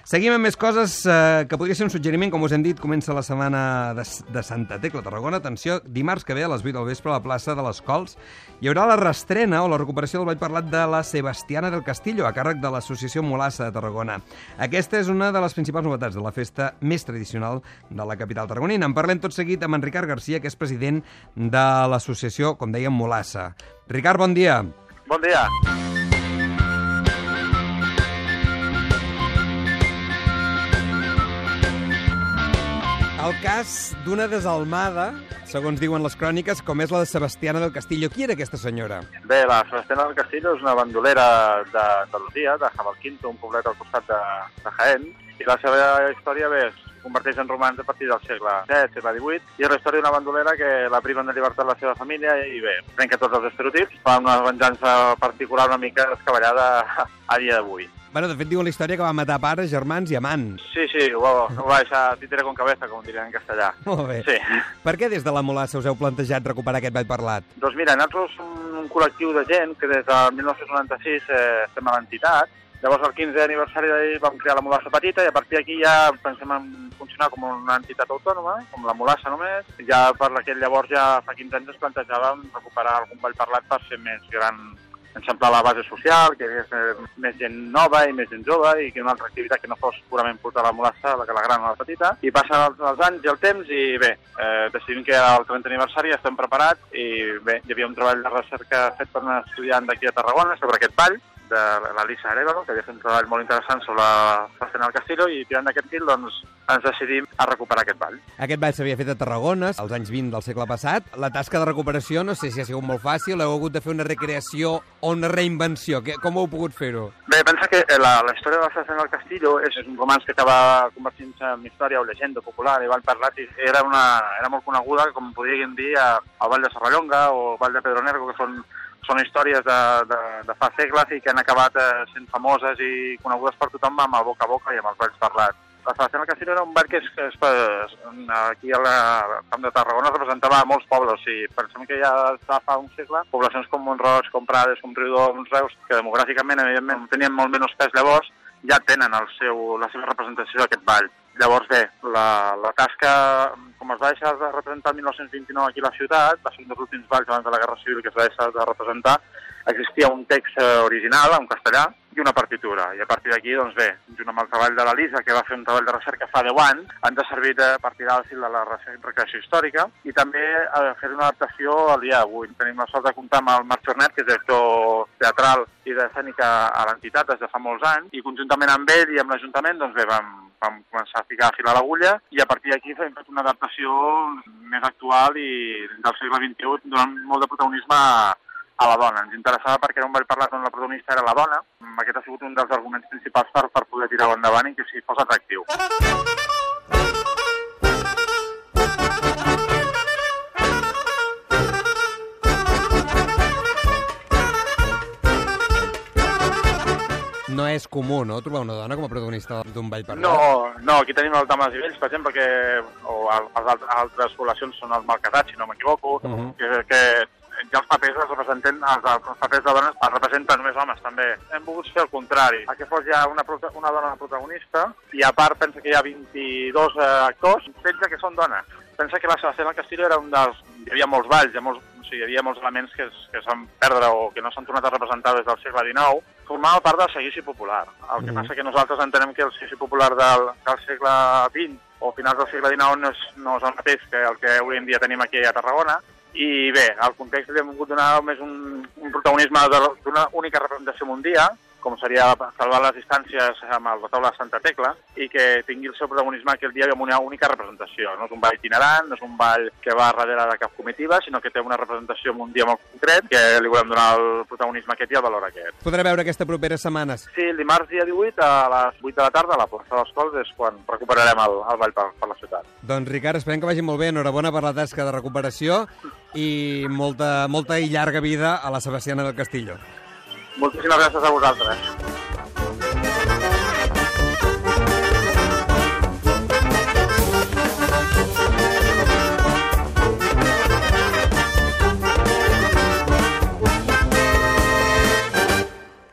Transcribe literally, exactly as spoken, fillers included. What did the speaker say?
Seguim amb més coses eh, que podria ser un suggeriment. Com us hem dit, comença la setmana de, de Santa Tecla, Tarragona. Atenció, dimarts que ve a les vuit del vespre a la plaça de les Cols hi haurà la reestrena o la recuperació del ball parlat de la Sebastiana del Castillo, a càrrec de l'Associació Mulassa de Tarragona. Aquesta és una de les principals novetats de la festa més tradicional de la capital tarragonina. En parlem tot seguit amb en Ricard Garcia, que és president de l'associació, com dèiem, Mulassa. Ricard, bon dia. Bon dia. El cas d'una desalmada, segons diuen les cròniques, com és la de Sebastiana del Castillo. Qui era aquesta senyora? Bé, la Sebastiana del Castillo és una bandolera d'Andalusia, de Jabalquinto, un poblet al costat de, de Jaén, i la seva història, bé, es converteix en romanç a partir del segle set, segle divuit, i és la història d'una bandolera que la priven de llibertat la seva família i, bé, trenca tots els estereotips, fa una venjança particular una mica descabellada a dia d'avui. Bueno, de fet, diuen la història que va matar pares, germans i amants. Sí, sí, ho, ho va deixar títere con cabeza, com dirien en castellà. Molt bé. Sí. Per què des de la Mulassa us heu plantejat recuperar aquest ball parlat? Doncs mira, nosaltres som un col·lectiu de gent que des del mil nou-cents noranta-sis eh, estem a l'entitat. Llavors, el quinzè aniversari d'ahir vam crear la Mulassa Petita i a partir d'aquí ja pensem en funcionar com una entitat autònoma, com la Mulassa només. Ja per aquell llavors, ja fa quinze anys, ens plantejàvem recuperar algun ball parlat per ser més gran, eixamplar la base social, que hi hagués més gent nova i més gent jove i que una altra activitat que no fos purament portar la Mulassa, la que la gran o la petita. I passen els, els anys i el temps i bé, eh, decidim que al trentè aniversari estem preparats i bé, hi havia un treball de recerca fet per una estudiant d'aquí a Tarragona sobre aquest ball, de l'Elisa Arevalo, que havia fet un treball molt interessant sobre la Sebastiana del Castillo i tirant d'aquest fil doncs, ens decidim a recuperar aquest ball. Aquest ball s'havia fet a Tarragona als anys vint del segle passat. La tasca de recuperació no sé si ha sigut molt fàcil, heu hagut de fer una recreació o una reinvenció. Com heu pogut fer-ho? Bé, pensa que la, la història de la Sebastiana del Castillo és un romanç que acaba convertint-se en història o llegenda popular i ball parlat i era, una, era molt coneguda, com podríem dir, al Vall de Serrallonga o al Vall de Pedro Nervo, que són Són històries de, de, de fa segles i que han acabat eh, sent famoses i conegudes per tothom amb el boca a boca i amb els balls parlats. La Sebastiana del Castillo era un ball que és, és, és, aquí al Camp de Tarragona representava a molts pobles. O sigui, pensem que ja fa un segle, poblacions com Mont-roig, com Prades, com Riudoms, Reus, que demogràficament, evidentment, tenien molt menys pes llavors, ja tenen el seu, la seva representació d'aquest ball. Llavors, bé, la, la tasca, com es va deixar de representar el mil nou-cents vint-i-nou aquí a la ciutat, va ser un dels últims balls abans de la Guerra Civil que es va deixar de representar, existia un text original en castellà i una partitura. I a partir d'aquí, doncs bé, junt amb el treball de l'Elisa, que va fer un treball de recerca fa deu anys, ens ha servit a partir del fil de la recreació històrica i també a fer una adaptació al dia d'avui. Tenim la sort de comptar amb el Marc Jornet, que és director teatral i d'escènica a l'entitat des de fa molts anys, i conjuntament amb ell i amb l'Ajuntament, doncs bé, vam, vam començar a ficar a fil a l'agulla i a partir d'aquí hem fet una adaptació més actual i del segle vint-i-u donant molt de protagonisme a a la dona. Ens interessava perquè era un ball parlat on la protagonista era la dona. Aquest ha sigut un dels arguments principals per, per poder tirar-ho endavant i que sigui fos atractiu. No és comú, no?, trobar una dona com a protagonista d'un ball parlat. No, no, aquí tenim el Dames i Vells, per exemple, que, o les altres poblacions són els malcasats, si no m'equivoco, uh -huh. que, que ja els papers els representen, els, els papers de dones els representen només homes, també. Hem volgut fer el contrari, que fos ja una, una dona protagonista, i a part pensa que hi ha vint-i-dos eh, actors, setze que són dones. Pensa que la Sebastiana del Castillo era un dels... Hi havia molts balls, hi, molts, o sigui, hi havia molts elements que es, que es van perdre o que no s'han tornat a representar des del segle dinou, formava part del seguici popular. El que mm. passa que nosaltres entenem que el seguici popular del, del segle vint o finals del segle dinou no és, no és el mateix que el que avui en dia tenim aquí a Tarragona, i bé, al context li hem volgut donar més un, un protagonisme d'una única representació mundial, com seria salvar les distàncies amb el retaule de Santa Tecla, i que tingui el seu protagonisme aquell dia amb una única representació. No és un ball itinerant, no és un ball que va darrere de cap comitiva, sinó que té una representació en un dia molt concret, que li volem donar el protagonisme aquest i el valor aquest. Podrà veure aquesta properes setmanes? Sí, el dimarts dia divuit a les vuit de la tarda a la plaça de les Cols és quan recuperarem el, el ball per, per la ciutat. Doncs Ricard, esperem que vagi molt bé. Enhorabona per la tasca de recuperació i molta, molta i llarga vida a la Sebastiana del Castillo. Moltíssimes gràcies a vosaltres.